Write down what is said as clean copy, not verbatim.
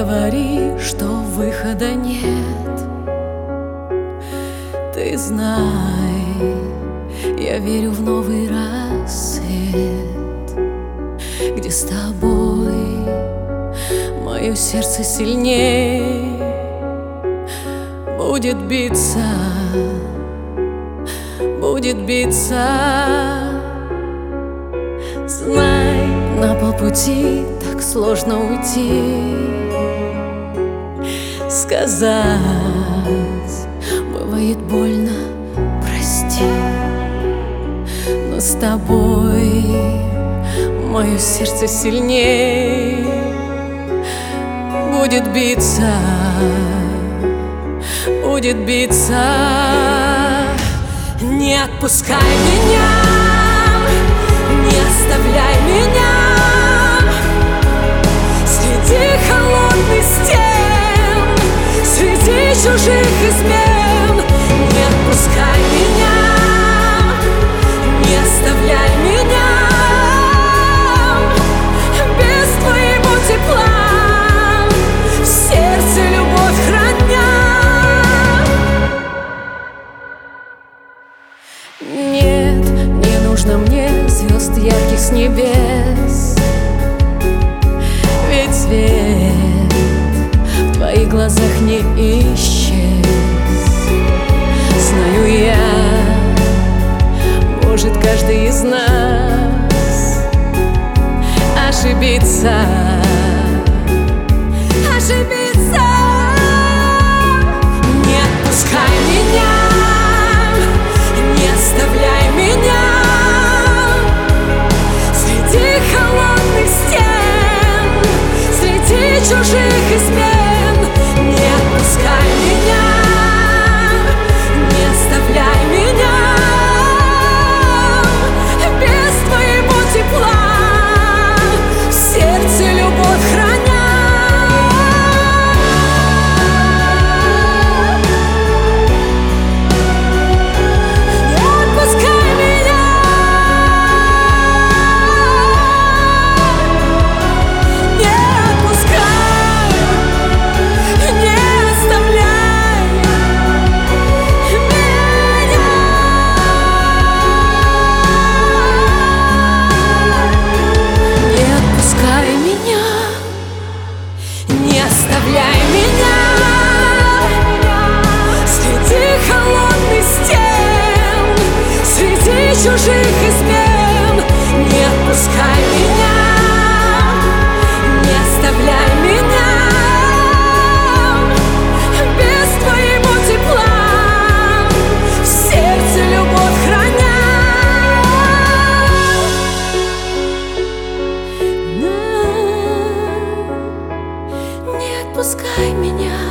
говори, что выхода нет. Ты знай, я верю в новый рассвет, где с тобой мое сердце сильней будет биться, будет биться. Знай, на полпути так сложно уйти. Сказать бывает больно, прости, но с тобой мое сердце сильней будет биться, будет биться. Не отпускай меня, не оставляй меня среди холодных стен, среди чужих измен. Не отпускай меня, не оставляй меня без твоего тепла, в сердце любовь храня. Нет, не нужно мне звезд ярких с небес, ведь свет в твоих глазах не исчез. Знаю я, может каждый из нас ошибиться, ошибиться. Не отпускай меня, не оставляй меня среди холодных стен, среди чужих измен. Не отпускай меня, не оставляй меня без твоего тепла, в сердце любовь храня. Не отпускай меня, не отпускай, не оставляй меня. Не отпускай меня, не оставляй меня среди холодных стен, среди чужих измен. Не отпускай меня, не оставляй меня без твоего тепла, в сердце любовь храня. Не отпускай меня.